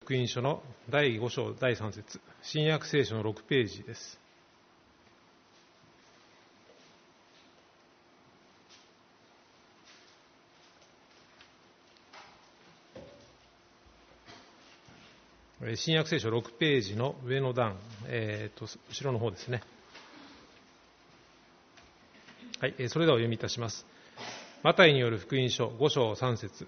福音書の第5章第3節、新約聖書の6ページです。新約聖書6ページの上の段、後ろの方ですね。はい、それではお読みいたします。マタイによる福音書5章3節、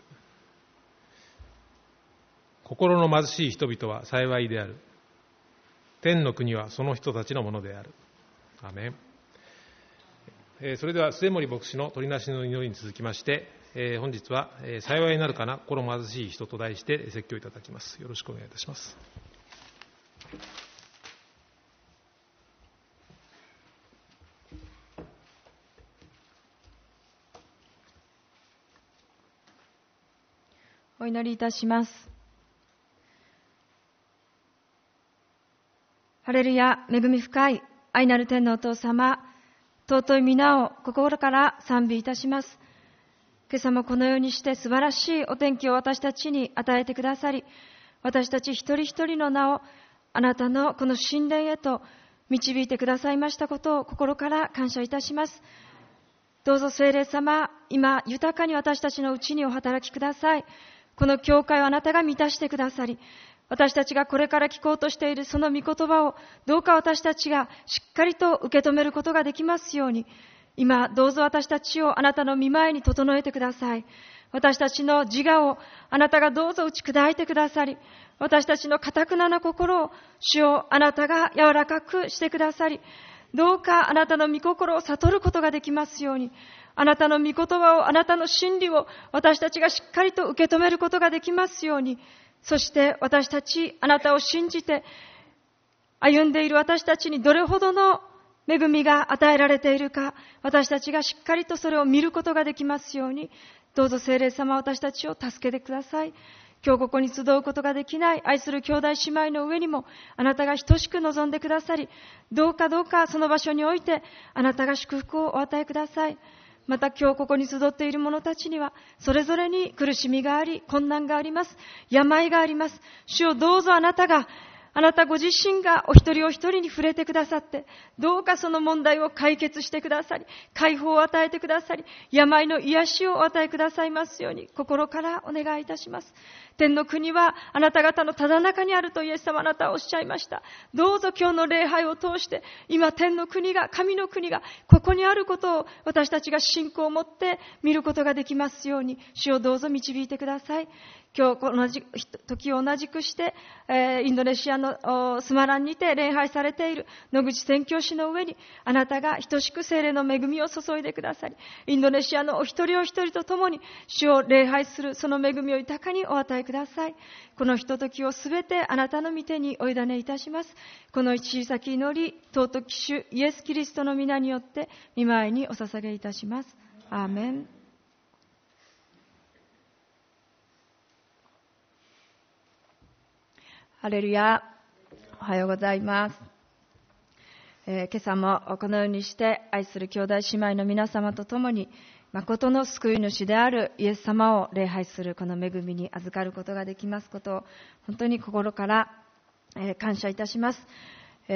心の貧しい人々は幸いである。天の国はその人たちのものである。アメン。それでは末森牧師の取りなしの祈りに続きまして、本日は幸いになるかな心貧しい人と題して説教いただきます。よろしくお願いいたします。 お祈りいたします。ハレルヤ、恵み深い愛なる天のお父様、尊い皆を心から賛美いたします。今朝もこのようにして素晴らしいお天気を私たちに与えてくださり、私たち一人一人の名をあなたのこの神殿へと導いてくださいましたことを心から感謝いたします。どうぞ聖霊様、今豊かに私たちのうちにお働きください。この教会をあなたが満たしてくださり、私たちがこれから聞こうとしているその御言葉をどうか私たちがしっかりと受け止めることができますように、今どうぞ私たちをあなたの御前に整えてください。私たちの自我をあなたがどうぞ打ち砕いてくださり、私たちの堅くなな心を主をあなたが柔らかくしてくださり、どうかあなたの御心を悟ることができますように、あなたの御言葉を、あなたの真理を私たちがしっかりと受け止めることができますように、そして私たちあなたを信じて歩んでいる私たちにどれほどの恵みが与えられているか、私たちがしっかりとそれを見ることができますように、どうぞ聖霊様、私たちを助けてください。今日ここに集うことができない愛する兄弟姉妹の上にもあなたが等しく望んでくださり、どうかその場所においてあなたが祝福をお与えください。また今日ここに集っている者たちにはそれぞれに苦しみがあり、困難があります。病があります。主をどうぞあなたご自身がお一人お一人に触れてくださって、どうかその問題を解決してくださり、解放を与えてくださり、病の癒しをお与えくださいますように心からお願いいたします。天の国はあなた方のただ中にあるとイエス様あなたはおっしゃいました。どうぞ今日の礼拝を通して今天の国が、神の国がここにあることを私たちが信仰を持って見ることができますように、主をどうぞ導いてください。今日同じ時を同じくして、インドネシアのスマランにて礼拝されている野口宣教師の上にあなたが等しく聖霊の恵みを注いでくださり、インドネシアのお一人お一人と共に主を礼拝するその恵みを豊かにお与えください。このひとときをすべてあなたの御手にお委ねいたします。この小さき祈り、尊き主イエス・キリストの皆によって御前にお捧げいたします。アーメン。ハレルヤ、おはようございます。今朝もこのようにして愛する兄弟姉妹の皆様と共に誠の救い主であるイエス様を礼拝するこの恵みに預かることができますことを本当に心から感謝いたします。今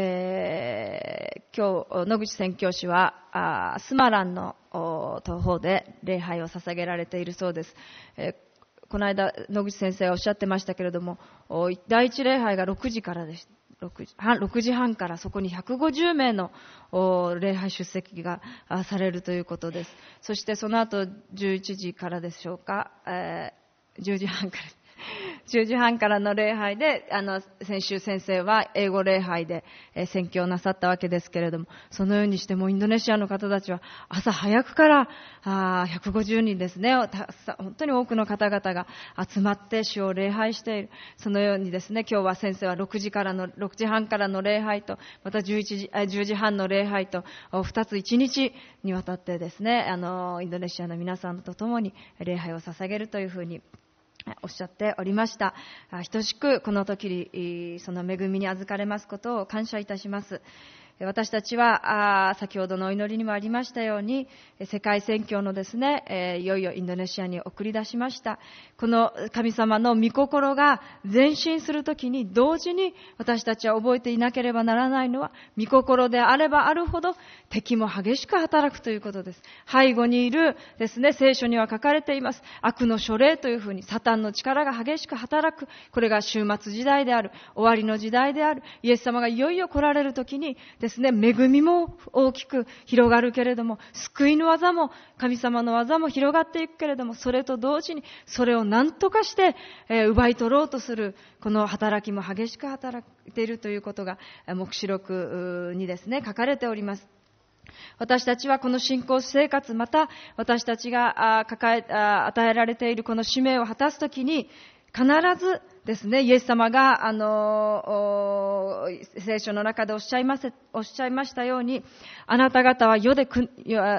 日野口宣教師はスマランの方で礼拝を捧げられているそうです。この間野口先生がおっしゃってましたけれども、第一礼拝が6時からです。6時半からそこに150名の礼拝出席がされるということです。そしてその後11時からでしょうか、10時半から10時半からの礼拝で先週先生は英語礼拝で宣教なさったわけですけれども、そのようにしてもインドネシアの方たちは朝早くから150人ですね、本当に多くの方々が集まって主を礼拝している。そのようにですね、今日は先生は6時半からの礼拝とまた10時半の礼拝と2つ1日にわたってですね、インドネシアの皆さんと共に礼拝を捧げるというふうにおっしゃっておりました。等しくこの時にその恵みに預かれますことを感謝いたします。 私たちは先ほどのお祈りにもありましたように、世界宣教のですね、いよいよインドネシアに送り出しました。この神様の御心が前進するときに、同時に私たちは覚えていなければならないのは、御心であればあるほど敵も激しく働くということです。背後にいるですね、聖書には書かれています。悪の書類というふうに、サタンの力が激しく働く。これが終末時代である。終わりの時代である。イエス様がいよいよ来られるときにですね、恵みも大きく広がるけれども、救いの技も、神様の技も広がっていくけれども、それと同時に、それを何とかして、奪い取ろうとする、この働きも激しく働いているということが、黙示録にですね、書かれております。私たちはこの信仰生活、また私たちが与えられているこの使命を果たすときに、必ずですね、イエス様が聖書の中でおっしゃいましたように、あなた方は世で苦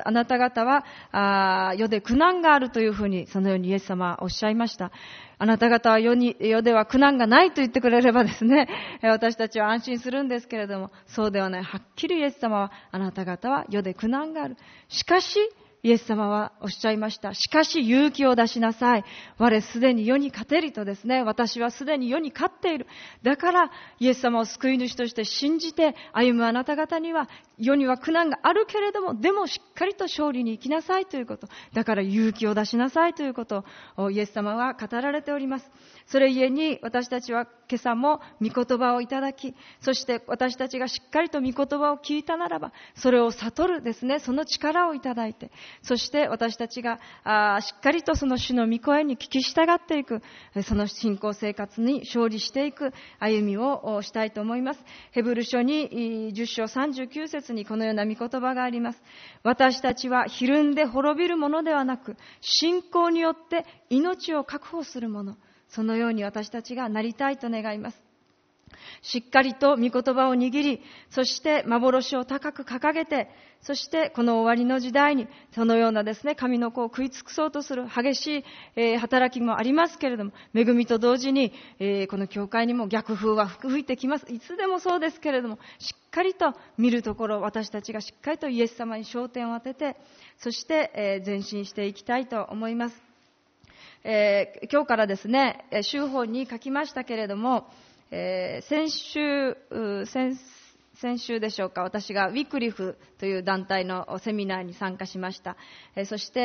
難があるというふうに、そのようにイエス様はおっしゃいました。あなた方は世では苦難がないと言ってくれればですね、私たちは安心するんですけれども、そうではない。はっきりイエス様は、あなた方は世で苦難がある。しかし、イエス様はおっしゃいました。しかし勇気を出しなさい。我すでに世に勝てりとですね、私はすでに世に勝っている。だからイエス様を救い主として信じて歩むあなた方には、世には苦難があるけれども、でもしっかりと勝利に行きなさいということ。だから勇気を出しなさいということをイエス様は語られております。それゆえに私たちは今朝も御言葉をいただき、そして私たちがしっかりと御言葉を聞いたならば、それを悟るですね、その力をいただいて、そして私たちがしっかりとその主の御声に聞き従っていく、その信仰生活に勝利していく歩みをしたいと思います。ヘブル書に10章39節にこのような御言葉があります。私たちはひるんで滅びるものではなく、信仰によって命を確保するもの、そのように私たちがなりたいと願います。しっかりと御言葉を握り、そして幻を高く掲げて、そしてこの終わりの時代にそのようなですね、神の子を食い尽くそうとする激しい働きもありますけれども、恵みと同時にこの教会にも逆風は吹いてきます。いつでもそうですけれども、しっかりと見るところ、私たちがしっかりとイエス様に焦点を当てて、そして前進していきたいと思います。今日からですね、週報に書きましたけれども、先週でしょうか、私がウィクリフという団体のセミナーに参加しました。そして、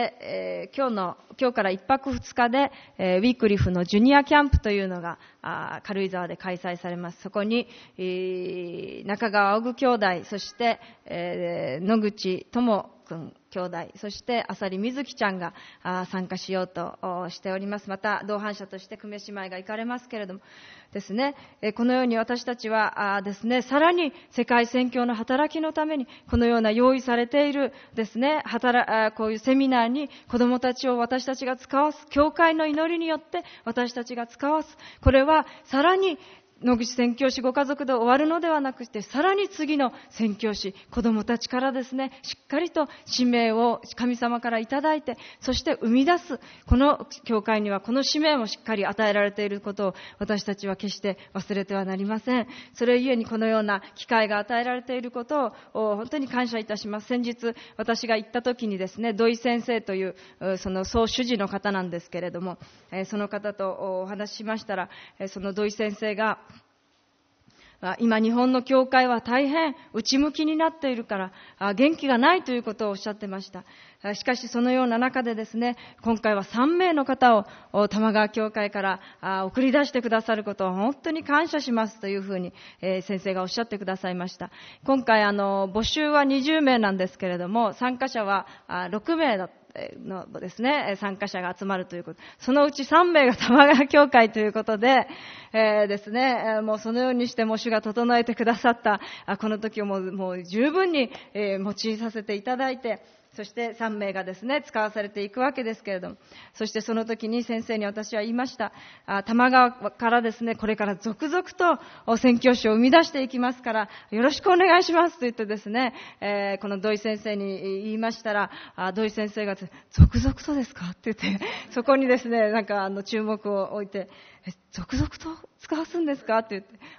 今日から1泊2日で、ウィクリフのジュニアキャンプというのが軽井沢で開催されます。そこに、中川小具兄弟、そして、野口智君兄弟、そして浅利瑞希ちゃんが参加しようとしております。また同伴者として久米姉妹が行かれますけれどもですね、このように私たちはですね、さらに世界宣教の働きのためにこのような用意されているですね、こういうセミナーに子どもたちを私たちが使わす、教会の祈りによって私たちが使わす、これはさらに野口宣教師ご家族で終わるのではなくて、さらに次の宣教師、子供たちからですね、しっかりと使命を神様からいただいて、そして生み出す、この教会にはこの使命もしっかり与えられていることを私たちは決して忘れてはなりません。それゆえにこのような機会が与えられていることを本当に感謝いたします。先日私が行った時にですね、土井先生というその総主事の方なんですけれども、その方とお話ししましたら、その土井先生が今日本の教会は大変内向きになっているから元気がないということをおっしゃってました。しかしそのような中でですね、今回は3名の方を玉川教会から送り出してくださることを本当に感謝しますというふうに先生がおっしゃってくださいました。今回募集は20名なんですけれども、参加者は6名だったのですね、参加者が集まるということ。そのうち3名が玉川教会ということで、ですね、もうそのようにしても主が整えてくださったこの時をもう十分に用いさせていただいて、そして3名がですね、使わされていくわけですけれども、そしてその時に先生に私は言いました。玉川からですね、これから続々と宣教師を生み出していきますから、よろしくお願いしますと言ってですね、この土井先生に言いましたら、土井先生が続々とですかって言って、そこにですね、なんか注目を置いて、続々と使わすんですかって言って、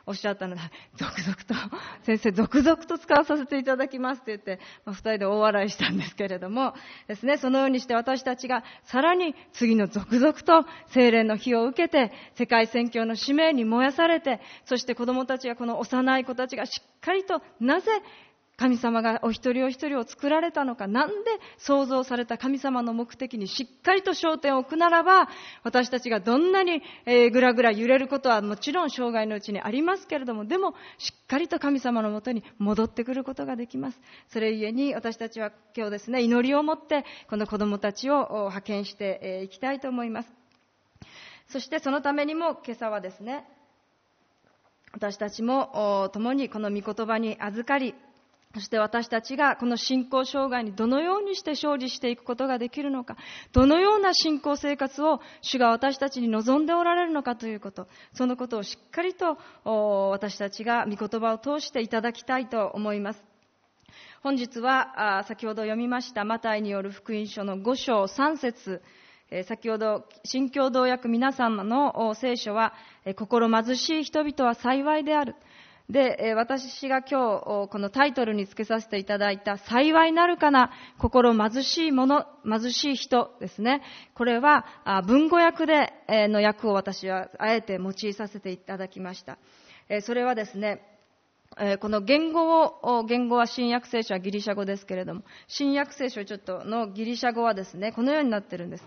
おっしゃったので、続々と、先生続々と使わさせていただきますと言って、二人で大笑いしたんですけれどもですね、そのようにして私たちがさらに次の続々と聖霊の火を受けて、世界宣教の使命に燃やされて、そして子供たちが、この幼い子たちがしっかりと、なぜ神様がお一人お一人を作られたのか、なんで創造された神様の目的にしっかりと焦点を置くならば、私たちがどんなにぐらぐら揺れることはもちろん生涯のうちにありますけれども、でもしっかりと神様のもとに戻ってくることができます。それゆえに私たちは今日ですね、祈りを持ってこの子供たちを派遣していきたいと思います。そしてそのためにも今朝はですね、私たちも共にこの御言葉に預かり、そして私たちがこの信仰生涯にどのようにして勝利していくことができるのか、どのような信仰生活を主が私たちに望んでおられるのかということ、そのことをしっかりと私たちが御言葉を通していただきたいと思います。本日は先ほど読みましたマタイによる福音書の5章3節、先ほど新共同訳皆様の聖書は、心貧しい人々は幸いである。で、私が今日このタイトルにつけさせていただいた幸いなるかな心貧しい者、貧しい人ですね。これは文語訳での訳を私はあえて用いさせていただきました。それはですね、この言語は新約聖書はギリシャ語ですけれども、新約聖書ちょっとのギリシャ語はですね、このようになってるんです。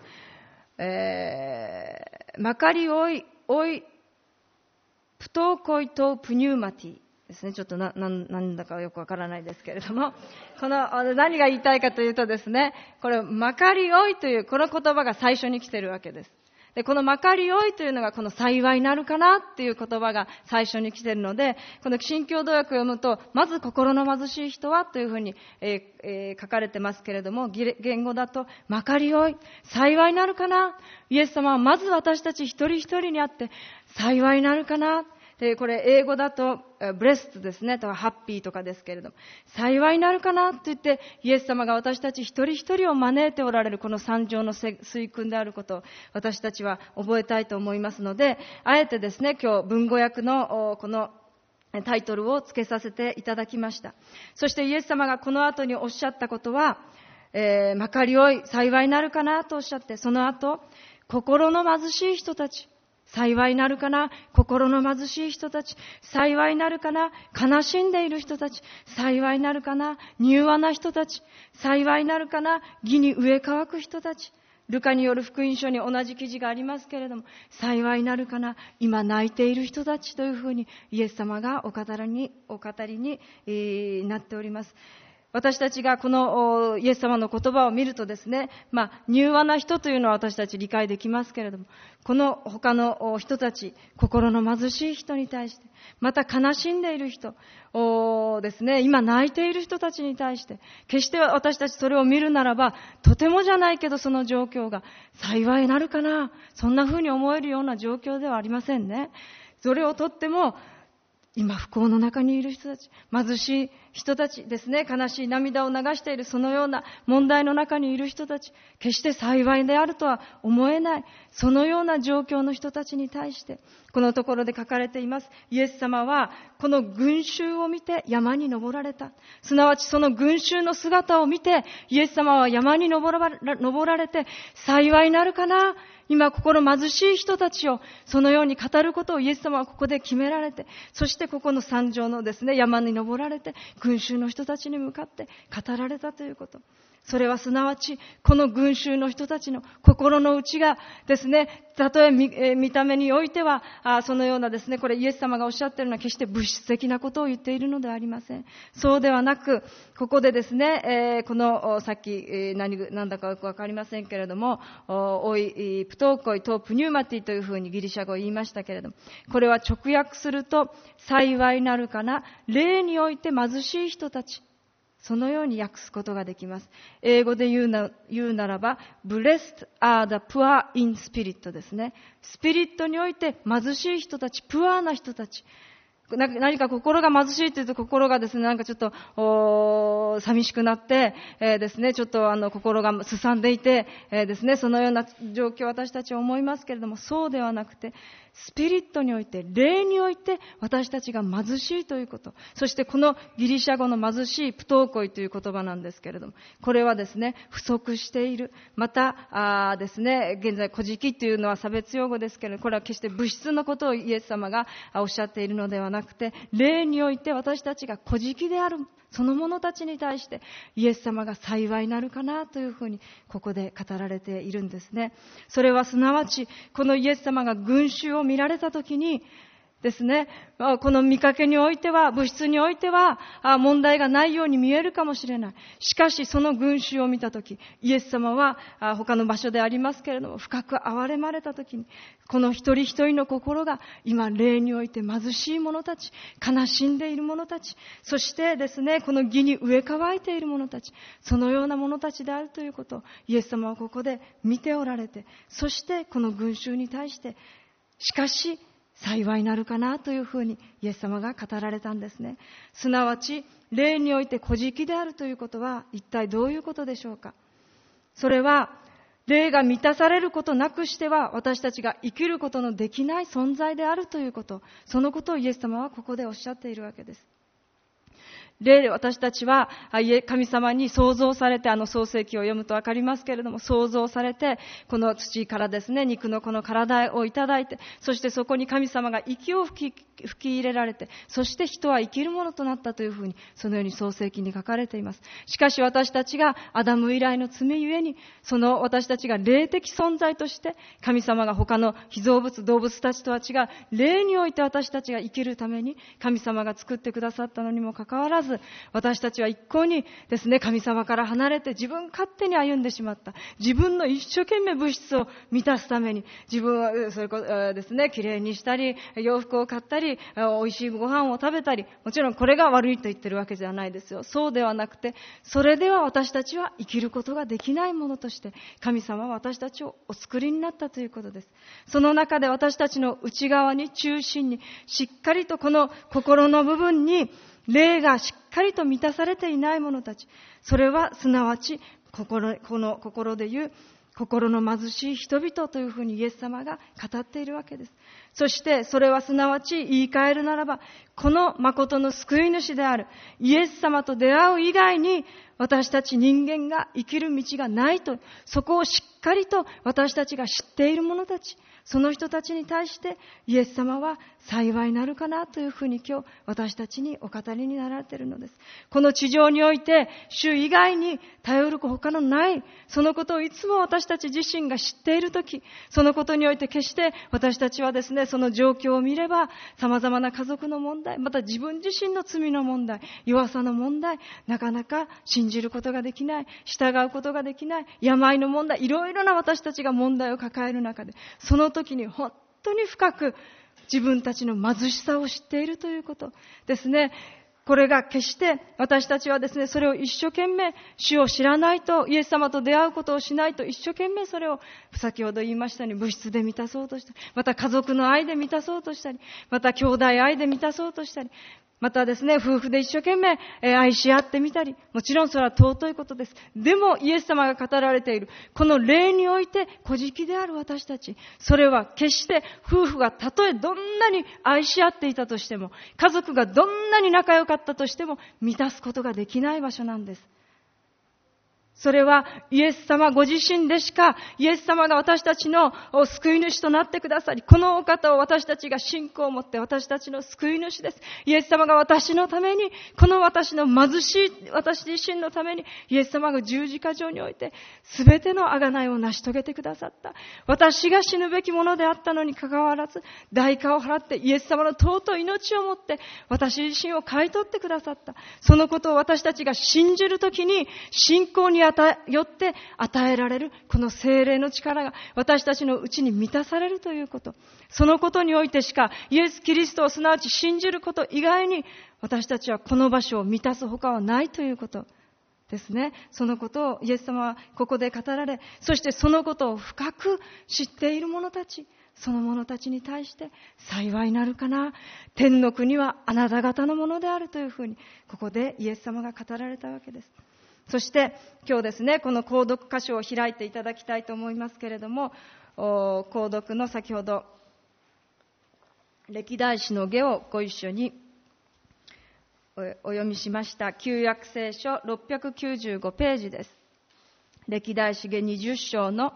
マカリオイプトーコイトプニューマティですね。ちょっとなんだかよくわからないですけれども、この何が言いたいかというとですね、これマカリオイというこの言葉が最初に来ているわけです。で、このマカリオイというのがこの幸いなるかなっていう言葉が最初に来ているので、この新共同訳を読むと、まず心の貧しい人はというふうに、書かれてますけれども、言語だとマカリオイ、幸いなるかな。イエス様はまず私たち一人一人にあって幸いなるかな。で、これ英語だとブレストですね、とかハッピーとかですけれども、幸いなるかなと言ってイエス様が私たち一人一人を招いておられるこの三条の水訓であることを私たちは覚えたいと思いますので、あえてですね、今日文語訳のこのタイトルをつけさせていただきました。そしてイエス様がこの後におっしゃったことは、まかりおい幸いなるかなとおっしゃって、その後心の貧しい人たち幸いなるかな、心の貧しい人たち幸いなるかな、悲しんでいる人たち幸いなるかな、柔和な人たち幸いなるかな、義に飢え渇く人たち、ルカによる福音書に同じ記事がありますけれども、幸いなるかな、今泣いている人たちというふうにイエス様がお語りになっております。私たちがこのイエス様の言葉を見るとですね、柔和な人というのは私たち理解できますけれども、この他の人たち、心の貧しい人に対して、また悲しんでいる人ですね、今泣いている人たちに対して、決して私たちそれを見るならば、とてもじゃないけどその状況が幸いなるかな、そんな風に思えるような状況ではありませんね。それをとっても今不幸の中にいる人たち、貧しい人たちですね、悲しい涙を流しているそのような問題の中にいる人たち、決して幸いであるとは思えない、そのような状況の人たちに対して、このところで書かれています。イエス様はこの群衆を見て山に登られた。すなわちその群衆の姿を見て、イエス様は山に登られて、幸いなるかな、今心貧しい人たちをそのように語ることをイエス様はここで決められて、そしてここの山上のですね、山に登られて群衆の人たちに向かって語られたということ。それはすなわちこの群衆の人たちの心の内がですね、たとえ 見た目においてはそのようなですね、これイエス様がおっしゃっているのは決して物質的なことを言っているのではありません。そうではなく、ここでですね、このさっき何だかよくわかりませんけれども、オイプトーコイトプニューマティというふうにギリシャ語を言いましたけれども、これは直訳すると幸いなるかな、霊において貧しい人たち、そのように訳すことができます。英語で言うならば Blessed are the poor in spirit ですね。スピリットにおいて貧しい人たち、プアーな人たち、何か心が貧しいというと心がですね、なんかちょっと寂しくなって、ですね、ちょっと心がすさんでいて、ですね、そのような状況を私たちは思いますけれども、そうではなくて、 スピリットにおいて、霊において私たちが貧しいということ。そしてこのギリシャ語の貧しいプトーコイという言葉なんですけれども、これはですね、不足している。またですね、現在、孤児というのは差別用語ですけれども、これは決して物質のことをイエス様がおっしゃっているのではなくて、霊において私たちが孤児である。その者たちに対してイエス様が幸いなるかなというふうにここで語られているんですね。それはすなわちこのイエス様が群衆を見られたときにですね、この見かけにおいては、物質においては問題がないように見えるかもしれない。しかしその群衆を見たとき、イエス様は他の場所でありますけれども、深く憐れまれたときに、この一人一人の心が今霊において貧しい者たち、悲しんでいる者たち、そしてですね、この義に植え乾いている者たち、そのような者たちであるということをイエス様はここで見ておられて、そしてこの群衆に対して、しかし幸いなるかなというふうにイエス様が語られたんですね。すなわち霊において孤児であるということは一体どういうことでしょうか。それは霊が満たされることなくしては私たちが生きることのできない存在であるということ、そのことをイエス様はここでおっしゃっているわけです。霊で私たちは神様に創造されて、創世記を読むとわかりますけれども、創造されてこの土からですね、肉のこの体をいただいて、そしてそこに神様が息を吹き入れられて、そして人は生きるものとなったというふうにそのように創世記に書かれています。しかし私たちがアダム以来の罪ゆえに、その私たちが霊的存在として神様が他の被造物動物たちとは違う霊において私たちが生きるために神様が作ってくださったのにもかかわらず、私たちは一向にですね、神様から離れて自分勝手に歩んでしまった。自分の一生懸命物質を満たすために、自分はそれこそですね、きれいにしたり、洋服を買ったり、美味しいご飯を食べたり、もちろんこれが悪いと言ってるわけじゃないですよ。そうではなくて、それでは私たちは生きることができないものとして、神様は私たちをお作りになったということです。その中で私たちの内側に中心に、しっかりとこの心の部分に、霊がしっかりと満たされていない者たち、それはすなわちこの心でいう心の貧しい人々というふうにイエス様が語っているわけです。そしてそれはすなわち言い換えるならば、この誠の救い主であるイエス様と出会う以外に私たち人間が生きる道がないと、そこをしっかりと私たちが知っている者たち、その人たちに対してイエス様は幸いなるかなというふうに今日私たちにお語りになられているのです。この地上において主以外に頼る他のない、そのことをいつも私たち自身が知っているとき、そのことにおいて決して私たちはですね、その状況を見れば様々な家族の問題、また自分自身の罪の問題、弱さの問題、なかなか信じることができない、従うことができない、病の問題、いろいろな私たちが問題を抱える中で、その時に本当に深く自分たちの貧しさを知っているということですね。これが決して私たちはですね、それを一生懸命主を知らないと、イエス様と出会うことをしないと、一生懸命それを先ほど言いましたように物質で満たそうとしたり、また家族の愛で満たそうとしたり、また兄弟愛で満たそうとしたり、またですね、夫婦で一生懸命愛し合ってみたり、もちろんそれは尊いことです。でもイエス様が語られているこの霊において孤児である私たち、それは決して夫婦がたとえどんなに愛し合っていたとしても、家族がどんなに仲良かったとしても満たすことができない場所なんです。それはイエス様ご自身でしか、イエス様が私たちの救い主となってくださり、このお方を私たちが信仰を持って私たちの救い主です。イエス様が私のために、この私の貧しい私自身のために、イエス様が十字架上において全ての贖いを成し遂げてくださった。私が死ぬべきものであったのにかかわらず、代価を払ってイエス様の尊い命をもって私自身を買い取ってくださった。そのことを私たちが信じるときに、信仰によって与えられるこの聖霊の力が私たちのうちに満たされるということ、そのことにおいてしかイエス・キリストをすなわち信じること以外に私たちはこの場所を満たす他はないということですね。そのことをイエス様はここで語られ、そしてそのことを深く知っている者たち、その者たちに対して幸いなるかな、天の国はあなた方のものであるというふうにここでイエス様が語られたわけです。そして今日ですね、この購読箇所を開いていただきたいと思いますけれども、購読の先ほど歴代史の下をご一緒にお読みしました。旧約聖書695ページです。歴代史下20章の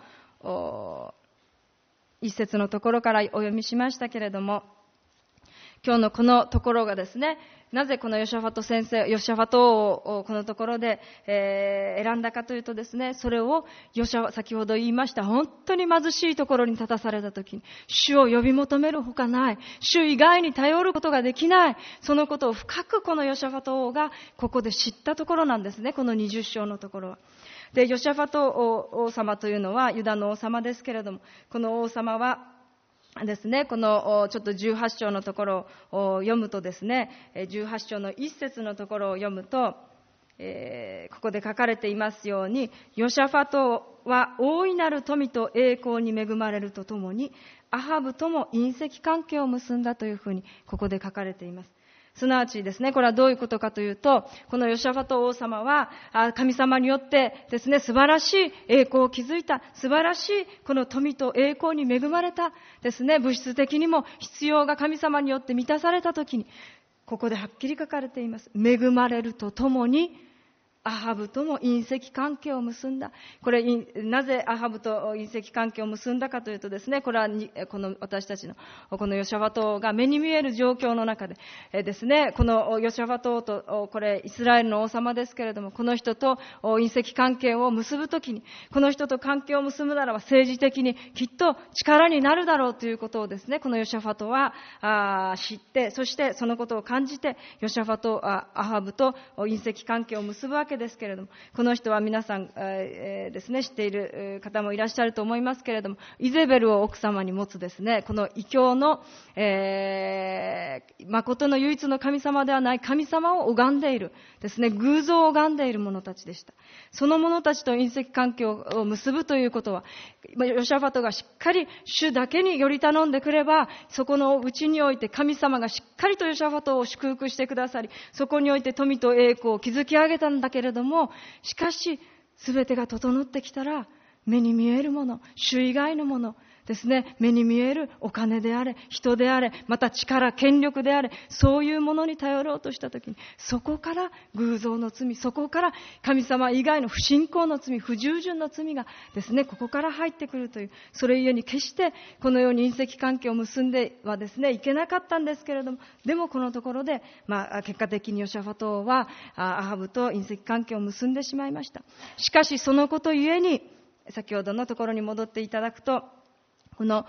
一節のところからお読みしましたけれども、今日のこのところがですね、なぜこのヨシャファトをこのところで、選んだかというとですね、それを先ほど言いました本当に貧しいところに立たされたときに、主を呼び求めるほかない、主以外に頼ることができない、そのことを深くこのヨシャファト王がここで知ったところなんですね、この20章のところは。で、ヨシャファト王様というのはユダの王様ですけれども、この王様はですね、このちょっと18章のところを読むとですね、18章の1節のところを読むと、ここで書かれていますように、ヨシャファトは大いなる富と栄光に恵まれるとともに、アハブとも姻戚関係を結んだというふうにここで書かれています。すなわちですね、これはどういうことかというと、このヨシャファト王様は神様によってですね、素晴らしい栄光を築いた、素晴らしいこの富と栄光に恵まれたですね、物質的にも必要が神様によって満たされたときに、ここではっきり書かれています。恵まれるとともにアハブとも姻戚関係を結んだ。これなぜアハブと姻戚関係を結んだかというとですね、これはこの私たちのこのヨシャファトが目に見える状況の中でですね、このヨシャファトとこれイスラエルの王様ですけれども、この人と姻戚関係を結ぶときに、この人と関係を結ぶならば政治的にきっと力になるだろうということをですね、このヨシャファトは知って、そしてそのことを感じてヨシャファトアハブと姻戚関係を結ぶわけですけれども、この人は皆さん、ですね、知っている方もいらっしゃると思いますけれども、イゼベルを奥様に持つですね、この異教の、誠の唯一の神様ではない神様を拝んでいるですね、偶像を拝んでいる者たちでした。その者たちと姻戚関係を結ぶということは、ヨシャファトがしっかり主だけにより頼んでくれば、そこのうちにおいて神様がしっかりとヨシャファトを祝福してくださり、そこにおいて富と栄光を築き上げたんだけれども、しかし全てが整ってきたら、目に見えるもの、主以外のものですね、目に見えるお金であれ、人であれ、また力、権力であれ、そういうものに頼ろうとしたときに、そこから偶像の罪、そこから神様以外の不信仰の罪、不従順の罪がですね、ここから入ってくるという、それゆえに決してこのように姻戚関係を結んではですね、いけなかったんですけれども、でもこのところで、結果的にヨシャファトはアハブと姻戚関係を結んでしまいました。しかしそのことゆえに、先ほどのところに戻っていただくと、この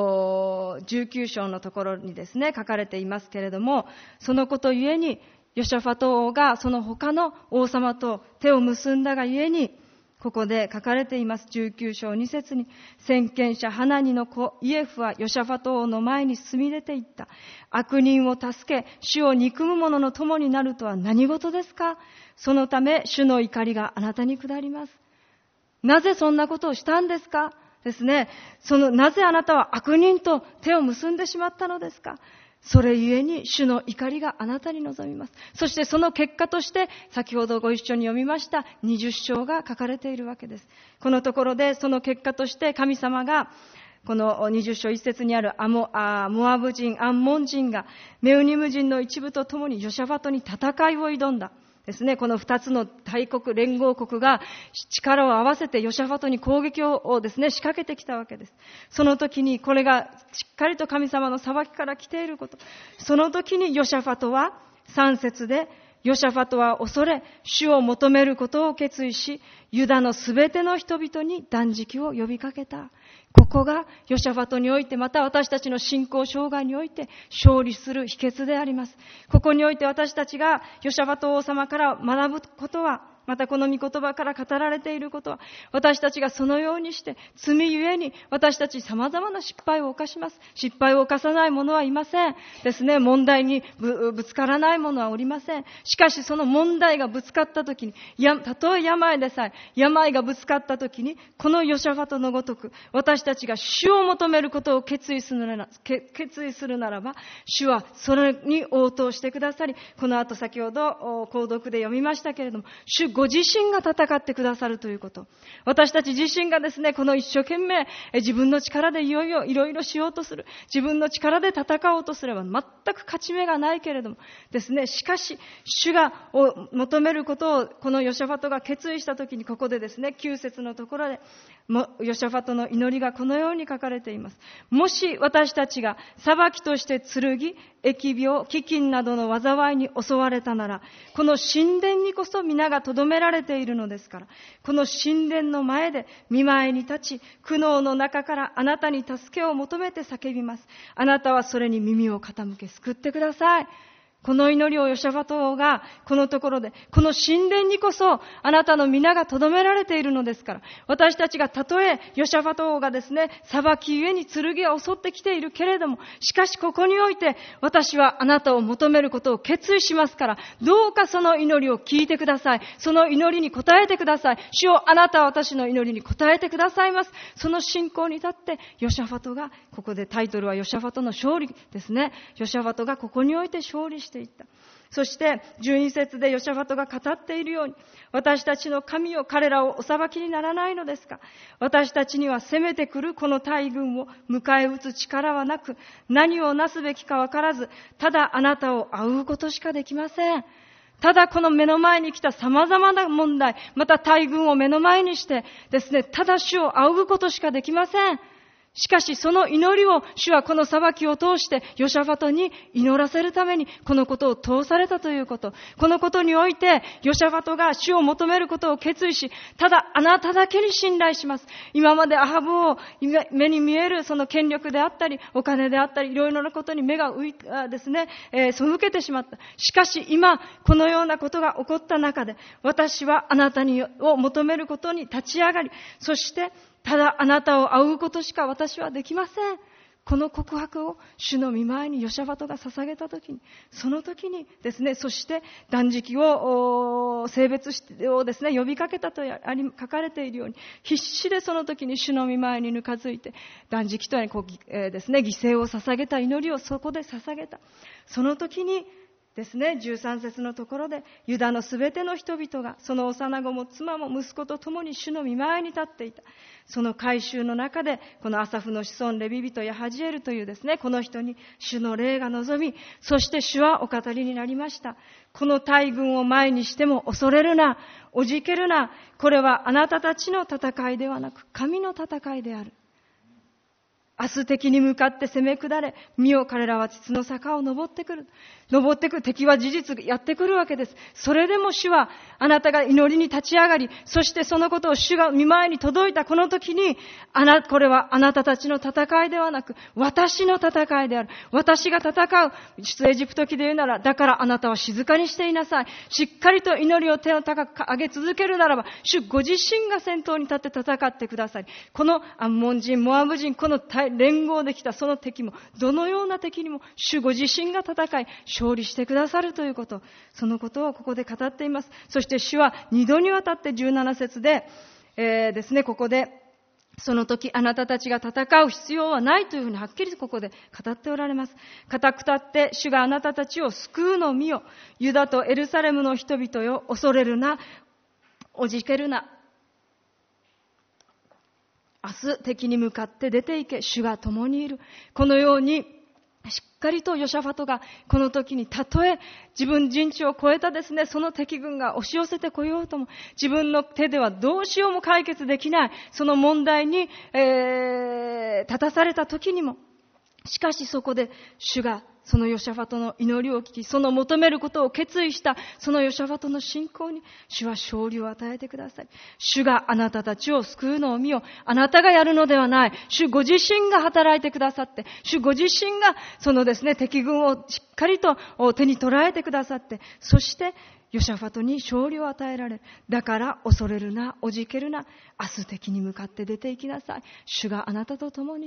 19章のところにですね書かれていますけれども、そのことゆえにヨシャファト王がその他の王様と手を結んだがゆえに、ここで書かれています。19章2節に、先見者ハナニの子イエフはヨシャファト王の前に進み出ていった。悪人を助け主を憎む者の友になるとは何事ですか。そのため主の怒りがあなたに下ります。なぜそんなことをしたんですかですね。なぜあなたは悪人と手を結んでしまったのですか。それゆえに主の怒りがあなたに臨みます。そしてその結果として先ほどご一緒に読みました20章が書かれているわけです。このところでその結果として神様がこの20章1節にあるモアブ人、アンモン人がメウニム人の一部と共にヨシャファトに戦いを挑んだ。ですね、この2つの大国、連合国が力を合わせてヨシャファトに攻撃をですね、仕掛けてきたわけです。その時にこれがしっかりと神様の裁きから来ていること。その時にヨシャファトは3節で、ヨシャファトは恐れ、主を求めることを決意し、ユダのすべての人々に断食を呼びかけた。ここがヨシャファトにおいて、また私たちの信仰生涯において勝利する秘訣であります。ここにおいて私たちがヨシャファト王様から学ぶことは、またこの御言葉から語られていることは、私たちがそのようにして罪ゆえに私たち様々な失敗を犯します。失敗を犯さない者はいませんですね。問題にぶつからない者はおりません。しかしその問題がぶつかったときに、たとえ病でさえ病がぶつかったときに、このヨシャファトのごとく私たちが主を求めることを決意するならば、主はそれに応答してくださり、この後先ほど購読で読みましたけれども、主ご自身が戦ってくださるということ。私たち自身がですね、この一生懸命自分の力でいろいろしようとする。自分の力で戦おうとすれば全く勝ち目がないけれどもですね、しかし主が求めることをこのヨシャファトが決意したときに、ここでですね、9節のところでヨシャファトの祈りがこのように書かれています。もし私たちが裁きとして剣、疫病、飢饉などの災いに襲われたなら、この神殿にこそ皆が留められているのですから、この神殿の前で御前に立ち、苦悩の中からあなたに助けを求めて叫びます。あなたはそれに耳を傾け救ってください。この祈りをヨシャファト王がこのところで、この神殿にこそあなたの皆が留められているのですから、私たちがたとえヨシャファト王がですね、裁きゆえに剣が襲ってきているけれども、しかしここにおいて私はあなたを求めることを決意しますから、どうかその祈りを聞いてください。その祈りに応えてください。主よ、あなたは私の祈りに応えてくださいます。その信仰に立ってヨシャファトが、ここでタイトルはヨシャファトの勝利ですね。ヨシャファトがここにおいて勝利していった。そして12節でヨシャファトが語っているように、私たちの神よ、彼らをお裁きにならないのですか。私たちには攻めてくるこの大軍を迎え撃つ力はなく、何をなすべきかわからず、ただあなたを仰ぐことしかできません。ただこの目の前に来た様々な問題、また大軍を目の前にしてですね、ただ主を仰ぐことしかできません。しかしその祈りを主はこの裁きを通してヨシャファトに祈らせるためにこのことを通されたということ。このことにおいてヨシャファトが主を求めることを決意し、ただあなただけに信頼します。今までアハブを目に見えるその権力であったりお金であったりいろいろなことに目がですね、背けてしまった。しかし今このようなことが起こった中で、私はあなたを求めることに立ち上がり、そしてただあなたを仰ぐことしか私はできません。この告白を主の御前にヨシャファトが捧げたときに、その時にですね、そして断食を性別をですね呼びかけたと書かれているように、必死でその時に主の御前にぬかづいて断食とはですね、犠牲を捧げた祈りをそこで捧げた。その時にですね、13節のところで、ユダのすべての人々が、その幼子も妻も息子と共に主の御前に立っていた。その改宗の中で、このアサフの子孫レビ人ヤハジエルというですね、この人に主の霊が望み、そして主はお語りになりました。この大軍を前にしても恐れるな、おじけるな。これはあなたたちの戦いではなく、神の戦いである。明日敵に向かって攻め下れ、見よ彼らは膣の坂を登ってくる。敵は事実やってくるわけです。それでも主はあなたが祈りに立ち上がり、そしてそのことを主が御前に届いたこの時に、これはあなたたちの戦いではなく、私の戦いである。私が戦う。出エジプト記で言うなら、だからあなたは静かにしていなさい。しっかりと祈りを手を高く上げ続けるならば、主ご自身が先頭に立って戦ってください。このアンモン人、モアブ人、この連合できたその敵も、どのような敵にも主ご自身が戦い勝利してくださるということ、そのことをここで語っています。そして主は2度にわたって17節で、ですね、ここでその時あなたたちが戦う必要はないというふうにはっきりここで語っておられます。固く立って主があなたたちを救うのを見よ。ユダとエルサレムの人々よ、恐れるな、おじけるな。明日敵に向かって出て行け、主が共にいる。このようにしっかりとヨシャファトがこの時に、たとえ自分陣地を超えたですね、その敵軍が押し寄せてこようとも、自分の手ではどうしようも解決できないその問題に、立たされた時にも、しかしそこで主がそのヨシャファトの祈りを聞き、その求めることを決意したそのヨシャファトの信仰に主は勝利を与えてください。主があなたたちを救うのを見よ。あなたがやるのではない。主ご自身が働いてくださって、主ご自身がそのですね、敵軍をしっかりと手に捉えてくださって、そしてヨシャファトに勝利を与えられる。だから恐れるな、おじけるな。明日敵に向かって出て行きなさい。主があなたと共にいる。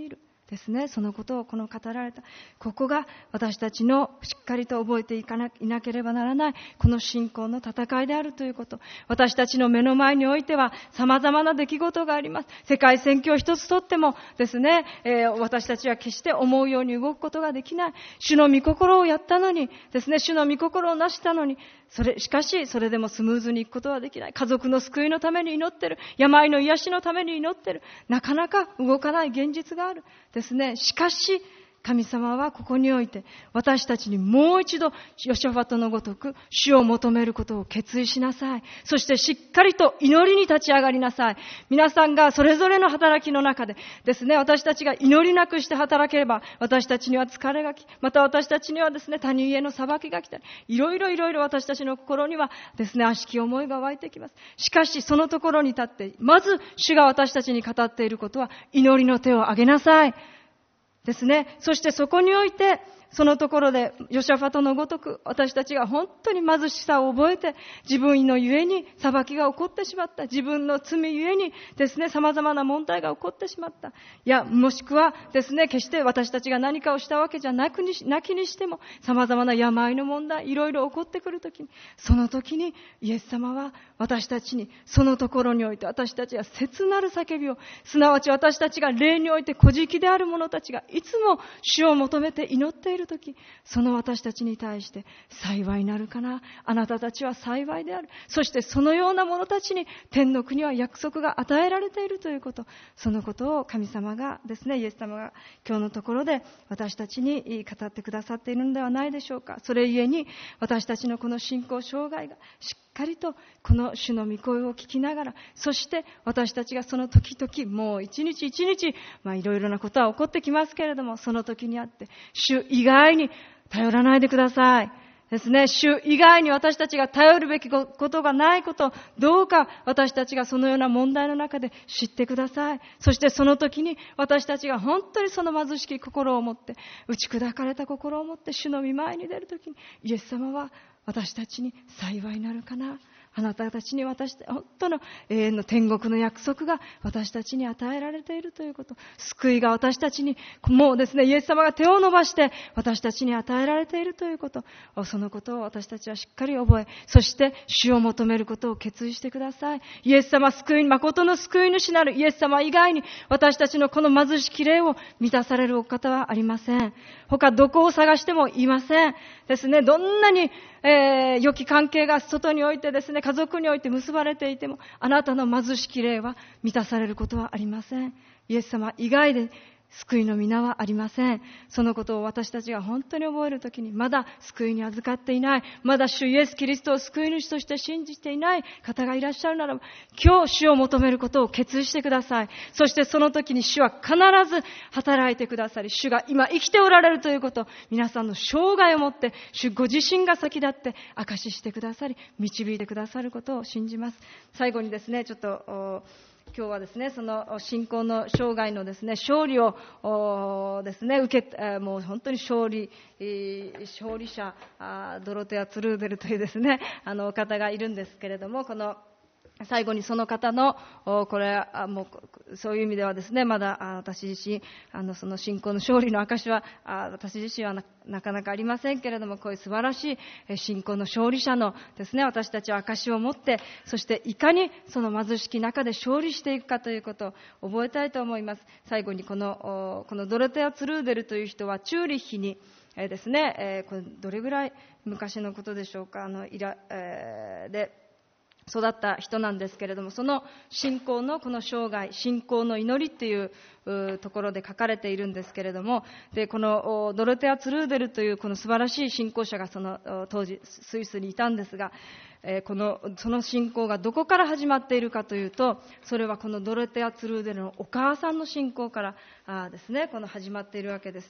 ですね、そのことをこの語られた、ここが私たちのしっかりと覚えていなければならないこの信仰の戦いであるということ。私たちの目の前においては様々な出来事があります。世界宣教一つとってもですね、私たちは決して思うように動くことができない。主の御心をやったのにですね、主の御心を成したのに、しかしそれでもスムーズにいくことはできない。家族の救いのために祈ってる。病の癒しのために祈ってる。なかなか動かない現実がある。ですね。しかし、神様はここにおいて私たちにもう一度ヨシャファトのごとく主を求めることを決意しなさい。そしてしっかりと祈りに立ち上がりなさい。皆さんがそれぞれの働きの中でですね、私たちが祈りなくして働ければ私たちには疲れがき、また私たちにはですね、他人への裁きが来たり、いろいろ私たちの心にはですね、悪しき思いが湧いてきます。しかしそのところに立ってまず主が私たちに語っていることは、祈りの手を挙げなさいですね。そしてそこにおいて、そのところでヨシャファトのごとく私たちが本当に貧しさを覚えて、自分のゆえに裁きが起こってしまった、自分の罪ゆえにですね、様々な問題が起こってしまった。いや、もしくはですね、決して私たちが何かをしたわけじゃなきにしても、様々な病の問題、いろいろ起こってくるときに、その時にイエス様は私たちに、そのところにおいて私たちは切なる叫びを、すなわち私たちが霊において孤寂である者たちがいつも主を求めて祈っているとき、その私たちに対して幸いなるかな、あなたたちは幸いである。そしてそのような者たちに天の国は約束が与えられているということ、そのことを神様がですね、イエス様が今日のところで私たちに語ってくださっているのではないでしょうか。それゆえに私たちのこの信仰生涯がしっかりとこの主の御声を聞きながら、そして私たちがその時々もう一日一日、いろいろなことは起こってきますけれども、その時にあって主以外に頼らないでくださいですね。主以外に私たちが頼るべきことがないこと、どうか私たちがそのような問題の中で知ってください。そしてその時に私たちが本当にその貧しき心を持って、打ち砕かれた心を持って主の御前に出る時に、イエス様は私たちに幸いになるかな、あなたたちに本当の永遠の天国の約束が私たちに与えられているということ、救いが私たちにもうですね、イエス様が手を伸ばして私たちに与えられているということ、そのことを私たちはしっかり覚え、そして主を求めることを決意してください。イエス様誠の救い主なるイエス様以外に私たちのこの貧しき霊を満たされるお方はありません。他どこを探してもいませんですね。どんなに良き関係が外においてですね、家族において結ばれていても、あなたの貧しき霊は満たされることはありません。イエス様以外で救いの皆はありません。そのことを私たちが本当に覚えるときに、まだ救いに預かっていない、まだ主イエスキリストを救い主として信じていない方がいらっしゃるならば、今日主を求めることを決意してください。そしてその時に主は必ず働いてくださり、主が今生きておられるということを皆さんの生涯をもって主ご自身が先立って証ししてくださり、導いてくださることを信じます。最後にですね、ちょっと今日はですね、その信仰の生涯のですね、勝利をですね、もう本当に勝利者、ドロテア・ツルーデルというですね、方がいるんですけれども、この最後にその方の、これはもうそういう意味ではですね、まだ私自身その信仰の勝利の証は私自身はなかなかありませんけれども、こういう素晴らしい信仰の勝利者のですね、私たちは証を持って、そしていかにその貧しき中で勝利していくかということを覚えたいと思います。最後にこのドロテア・ツルーデルという人はチューリッヒにですね、これどれぐらい昔のことでしょうか、で育った人なんですけれども、その信仰のこの生涯、信仰の祈りっていうところで書かれているんですけれども、でこのドロテア・ツルーデルというこの素晴らしい信仰者がその当時スイスにいたんですが、その信仰がどこから始まっているかというと、それはこのドロテア・ツルーデルのお母さんの信仰からですね、始まっているわけです。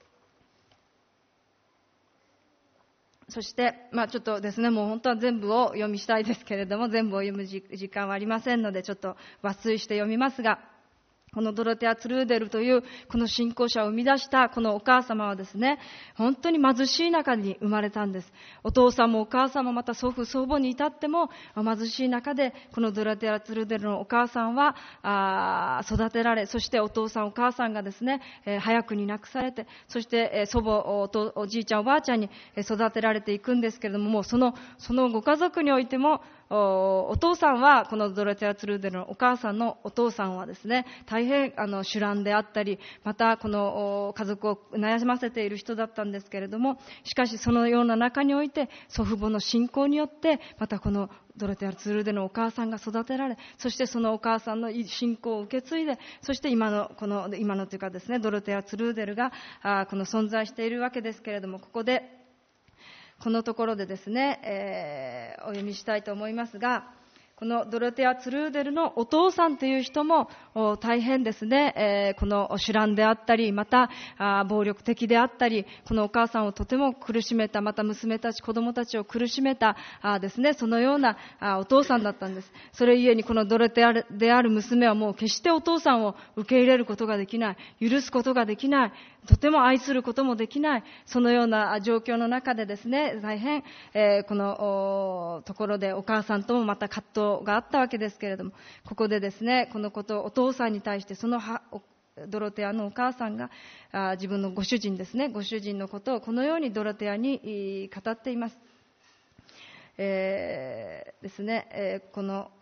そして、ちょっとですね、もう本当は全部を読みしたいですけれども、全部を読む時間はありませんので、ちょっと抜粋して読みますが、 このドロテア・ツルーデルというこの信仰者を生み出したこのお母様はですね、本当に貧しい中に生まれたんです。お父さんもお母さんもまた祖父祖母に至っても貧しい中で、このドロテア・ツルーデルのお母さんは育てられ、そしてお父さんお母さんがですね、早くに亡くされて、そして祖母おじいちゃんおばあちゃんに育てられていくんですけれども、もうそのご家族においてもお父さんは、このドロテア・ツルーデルのお母さんのお父さんはですね、大変酒乱であったり、またこの家族を悩ませている人だったんですけれども、しかしそのような中において祖父母の信仰によって、またこのドロテア・ツルーデルのお母さんが育てられ、そしてそのお母さんの信仰を受け継いで、そして今のというかですね、ドロテア・ツルーデルがこの存在しているわけですけれども、このところでですね、お読みしたいと思いますが、このドロテア・ツルーデルのお父さんという人も大変ですね、この酒乱であったり、また暴力的であったり、このお母さんをとても苦しめた、また娘たち子供たちを苦しめたですね、そのようなお父さんだったんです。それゆえにこのドロテアである娘はもう決してお父さんを受け入れることができない、許すことができない、とても愛することもできない、そのような状況の中でですね、大変、このところでお母さんともまた葛藤があったわけですけれども、ここでですね、このことをお父さんに対して、そのドロテアのお母さんが自分のご主人ですね、ご主人のことをこのようにドロテアに語っています。ですね、こ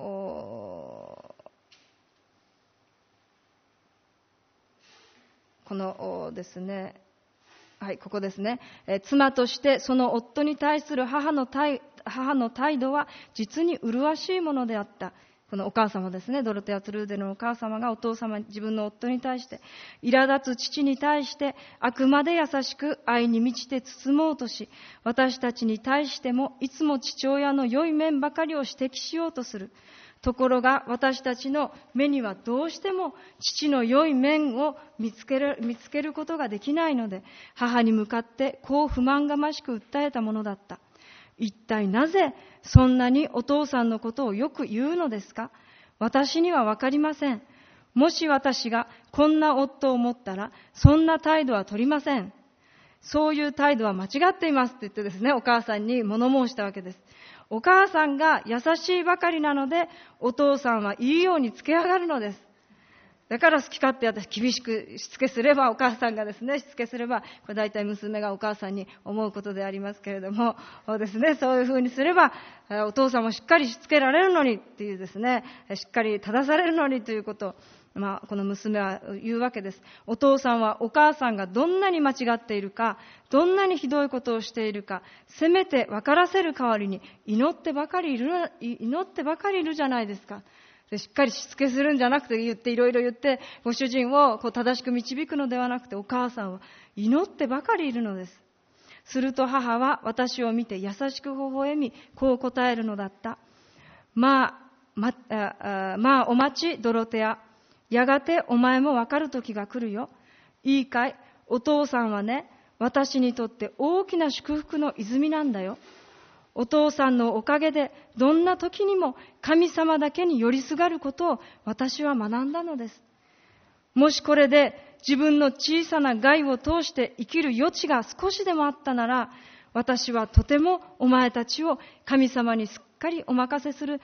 のですね、はい、ここですね。妻としてその夫に対する母の態度は実に麗しいものであった。このお母様ですね、ドロテア・ツルーデルのお母様がお父様、自分の夫に対して、苛立つ父に対してあくまで優しく愛に満ちて包もうとし、私たちに対してもいつも父親の良い面ばかりを指摘しようとする。ところが私たちの目にはどうしても父の良い面を見つけることができないので、母に向かってこう不満がましく訴えたものだった。一体なぜそんなにお父さんのことをよく言うのですか？私にはわかりません。もし私がこんな夫を持ったら、そんな態度は取りません。そういう態度は間違っていますって言ってですね、お母さんに物申したわけです。お母さんが優しいばかりなので、お父さんはいいようにつけ上がるのです。だから好き勝手私厳しくしつけすれば、お母さんがですね、しつけすれば、これ大体娘がお母さんに思うことでありますけれども、ですね、そういうふうにすれば、お父さんもしっかりしつけられるのにっていうですね、しっかり正されるのにということを、この娘は言うわけです。お父さんはお母さんがどんなに間違っているか、どんなにひどいことをしているか、せめて分からせる代わりに祈ってばかりいるじゃないですか。でしっかりしつけするんじゃなくていろいろ言って、ご主人を正しく導くのではなくて、お母さんは祈ってばかりいるのです。すると母は私を見て優しく微笑み、こう答えるのだった。まあお待ち、ドロテア。やがてお前もわかる時が来るよ。いいかい、お父さんはね、私にとって大きな祝福の泉なんだよ。お父さんのおかげでどんな時にも神様だけに寄りすがることを私は学んだのです。もしこれで自分の小さな害を通して生きる余地が少しでもあったなら、私はとてもお前たちを神様にすっかりお任せする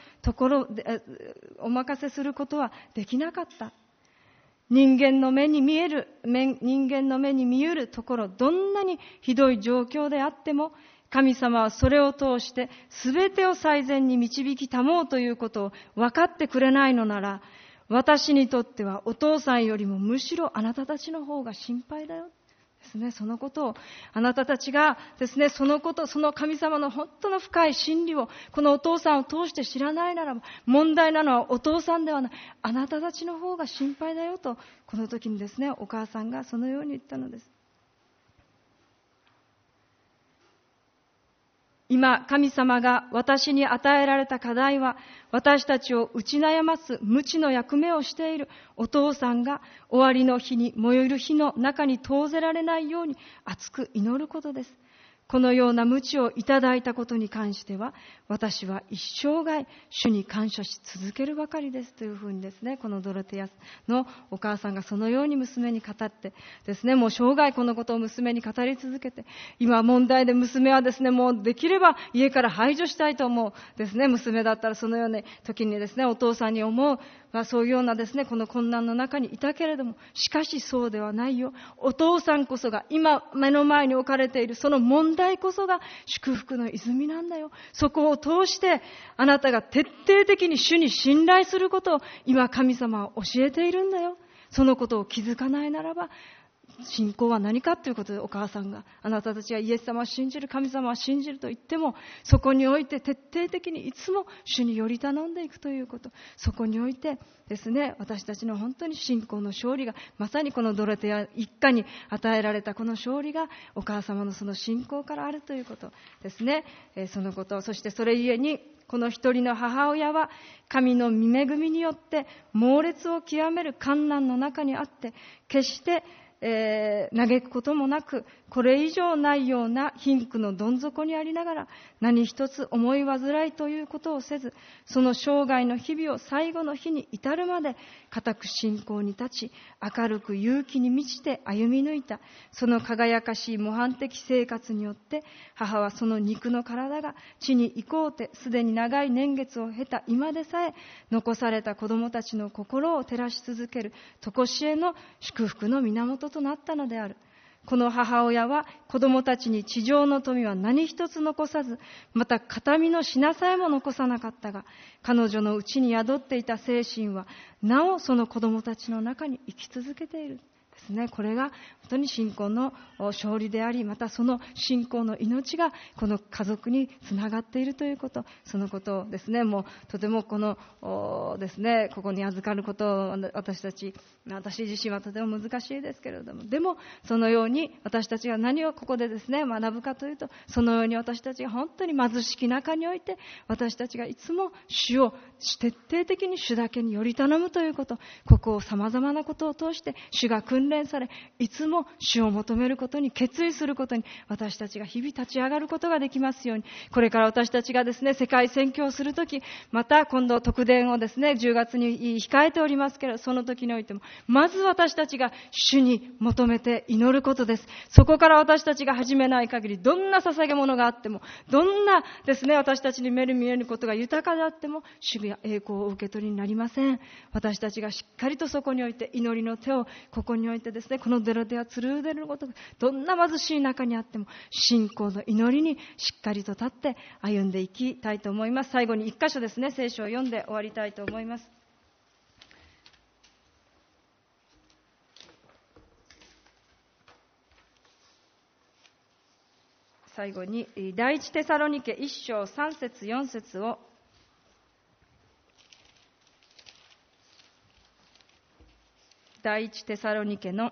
ことはできなかった。人間の目に見えるところ、どんなにひどい状況であっても、神様はそれを通して全てを最善に導き保うということを分かってくれないのなら、私にとってはお父さんよりもむしろあなたたちの方が心配だよですね。そのことをあなたたちがですね、その神様の本当の深い真理をこのお父さんを通して知らないならば、問題なのはお父さんではない、あなたたちの方が心配だよと、この時にですね、お母さんがそのように言ったのです。今、神様が私に与えられた課題は、私たちを打ち悩ます無知の役目をしているお父さんが終わりの日に燃える火の中に投ぜられないように熱く祈ることです。 このような鞭をいただいたことに関しては、私は一生涯主に感謝し続けるばかりですというふうにですね、このドロテアのお母さんがそのように娘に語ってですね、もう生涯このことを娘に語り続けて、今問題で娘はですね、もうできれば家から排除したいと思うですね、娘だったらそのような時にですね、お父さんに思う、そういうようなですね、この困難の中にいたけれども、しかしそうではないよ。お父さんこそが今目の前に置かれているその問題こそが祝福の泉なんだよ。そこを通してあなたが徹底的に主に信頼することを今神様は教えているんだよ。そのことを気づかないならば、信仰は何かということで、お母さんがあなたたちがイエス様を信じる、神様を信じると言っても、そこにおいて徹底的にいつも主により頼んでいくということ、そこにおいてですね、私たちの本当に信仰の勝利が、まさにこのドロテア一家に与えられたこの勝利がお母様のその信仰からあるということですね。そのこと、そしてそれゆえにこの一人の母親は神の御恵みによって猛烈を極める患難の中にあって、決して嘆くこともなく、これ以上ないような貧苦のどん底にありながら、何一つ思い煩いということをせず、その生涯の日々を最後の日に至るまで固く信仰に立ち、明るく勇気に満ちて歩み抜いた。その輝かしい模範的生活によって、母はその肉の体が地に行こうてすでに長い年月を経た今でさえ、残された子供たちの心を照らし続ける常しえの祝福の源となったのである。この母親は子供たちに地上の富は何一つ残さず、また形見の品さえも残さなかったが、彼女のうちに宿っていた精神はなおその子供たちの中に生き続けているですね。これが本当に信仰の勝利であり、またその信仰の命がこの家族につながっているということ、そのことをですね、もうとてもこのですね、ここに預かることを私自身はとても難しいですけれども、でもそのように私たちが何をここでですね学ぶかというと、そのように私たちが本当に貧しき中において、私たちがいつも主を徹底的に主だけにより頼むということ、ここを様々なことを通して主が訓練され、いつも主を求めることに決意することに、私たちが日々立ち上がることができますように。これから私たちがですね世界宣教をするとき、また今度特伝をですね10月に控えておりますけれど、その時においてもまず私たちが主に求めて祈ることです。そこから私たちが始めない限り、どんな捧げ物があっても、どんなですね私たちに目に見えることが豊かであっても、主が栄光を受け取りになりません。私たちがしっかりとそこにおいて祈りの手をここにおいてですね、このデロテアツルーデルのことがどんな貧しい中にあっても、信仰の祈りにしっかりと立って歩んでいきたいと思います。最後に一箇所ですね、聖書を読んで終わりたいと思います。最後に第一テサロニケ1章3節4節を第一テサロニケの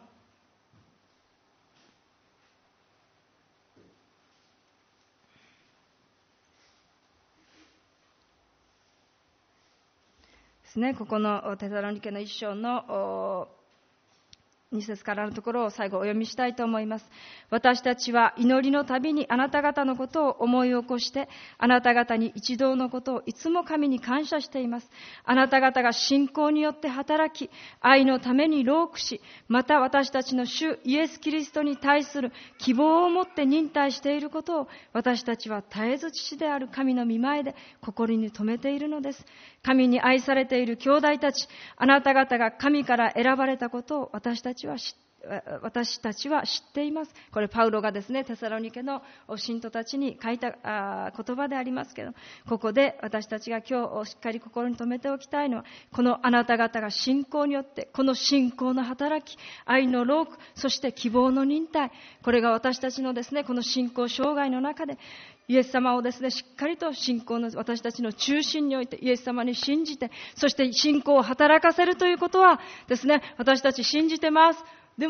ですね、ここのテサロニケの1章の2節からのところを最後お読みしたいと思います。私たちは祈りのたびにあなた方のことを思い起こして、あなた方に一同のことをいつも神に感謝しています。あなた方が信仰によって働き、愛のために労苦し、また私たちの主イエス・キリストに対する希望を持って忍耐していることを、私たちは絶えず父である神の御前で心に留めているのです。神に愛されている兄弟たち、あなた方が神から選ばれたことを私たちは知っています。これパウロがですねテサロニケの信徒たちに書いた言葉でありますけど、ここで私たちが今日しっかり心に留めておきたいのは、このあなた方が信仰によって、この信仰の働き、愛の労苦、そして希望の忍耐、これが私たちのですねこの信仰生涯の中で、イエス様をですねしっかりと信仰の私たちの中心においてイエス様に信じて、そして信仰を働かせるということはですね、私たち信じてます。でも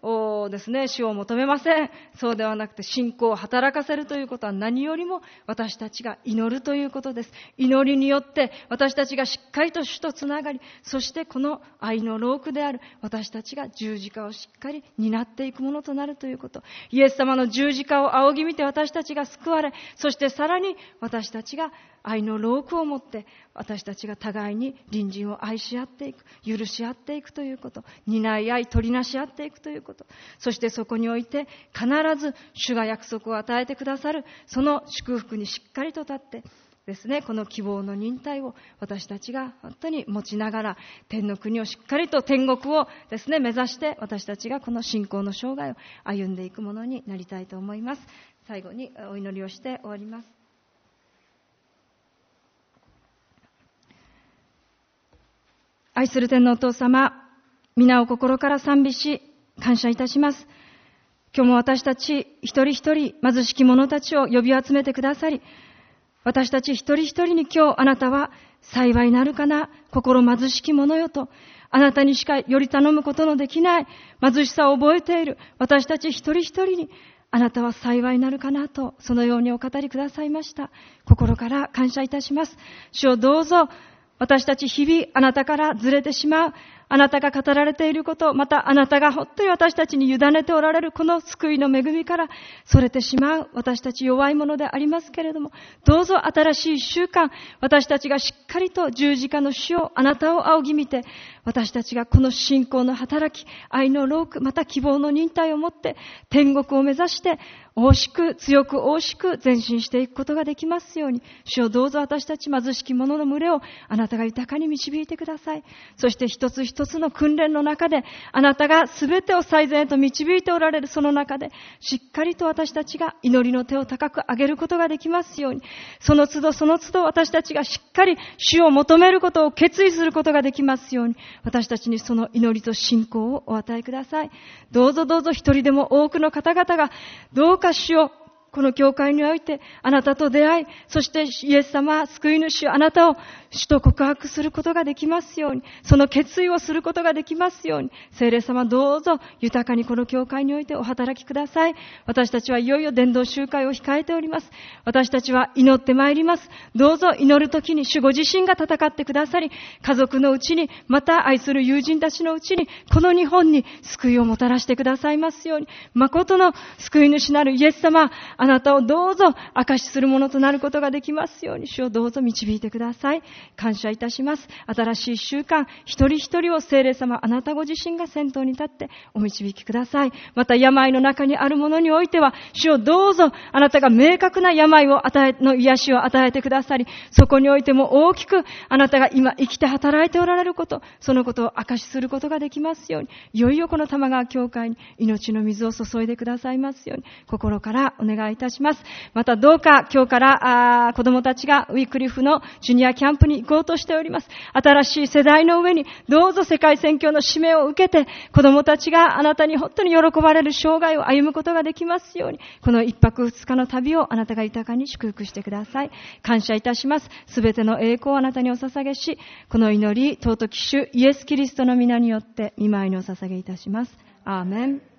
ですね、主を求めません。そうではなくて信仰を働かせるということは何よりも私たちが祈るということです。祈りによって私たちがしっかりと主とつながり、そしてこの愛のロークである私たちが十字架をしっかり担っていくものとなるということ。イエス様の十字架を仰ぎ見て私たちが救われ、そしてさらに私たちが愛のロークを持って私たちが互いに隣人を愛し合っていく、許し合っていくということ、担い合い取りなし合っていくということ、そしてそこにおいて必ず主が約束を与えてくださるその祝福にしっかりと立ってですね、この希望の忍耐を私たちが本当に持ちながら天の国をしっかりと天国をですね目指して私たちがこの信仰の生涯を歩んでいくものになりたいと思います。最後にお祈りをして終わります。愛する天のお父様、皆を心から賛美し感謝いたします。今日も私たち一人一人貧しき者たちを呼び集めてくださり、私たち一人一人に今日あなたは幸いなるかな心貧しき者よと、あなたにしかより頼むことのできない貧しさを覚えている私たち一人一人にあなたは幸いなるかなと、そのようにお語りくださいました。心から感謝いたします。主をどうぞ私たち日々あなたからずれてしまう、あなたが語られていること、またあなたが本当に私たちに委ねておられるこの救いの恵みからそれてしまう私たち弱いものでありますけれども、どうぞ新しい一週間、私たちがしっかりと十字架の主をあなたを仰ぎ見て、私たちがこの信仰の働き、愛のローク、また希望の忍耐を持って天国を目指して大しく強く大しく前進していくことができますように、主をどうぞ私たち貧しき者の群れをあなたが豊かに導いてください。そして一つ一つの訓練の中であなたが全てを最善へと導いておられるその中で、しっかりと私たちが祈りの手を高く上げることができますように、その都度その都度私たちがしっかり主を求めることを決意することができますように、私たちにその祈りと信仰をお与えください。どうぞどうぞ一人でも多くの方々がどうか主をこの教会においてあなたと出会い、そしてイエス様救い主あなたを主と告白することができますように、その決意をすることができますように、聖霊様どうぞ豊かにこの教会においてお働きください。私たちはいよいよ伝道集会を控えております。私たちは祈ってまいります。どうぞ祈るときに主ご自身が戦ってくださり、家族のうちにまた愛する友人たちのうちにこの日本に救いをもたらしてくださいますように、誠の救い主なるイエス様、あなたをどうぞ証しするものとなることができますように、主をどうぞ導いてください。感謝いたします。新しい週間、一人一人を聖霊様あなたご自身が先頭に立ってお導きください。また病の中にあるものにおいては、主をどうぞあなたが明確な病をの癒しを与えてくださり、そこにおいても大きくあなたが今生きて働いておられること、そのことを証しすることができますように、いよいよこの玉川教会に命の水を注いでくださいますように、心からお願いいたします。またどうか今日から子供たちがウィークリフのジュニアキャンプに行こうとしております。新しい世代の上にどうぞ世界宣教の使命を受けて、子供たちがあなたに本当に喜ばれる生涯を歩むことができますように、この一泊二日の旅をあなたが豊かに祝福してください。感謝いたします。すべての栄光をあなたにお捧げし、この祈り尊き主イエスキリストの皆によって御前にお捧げいたします。アーメン。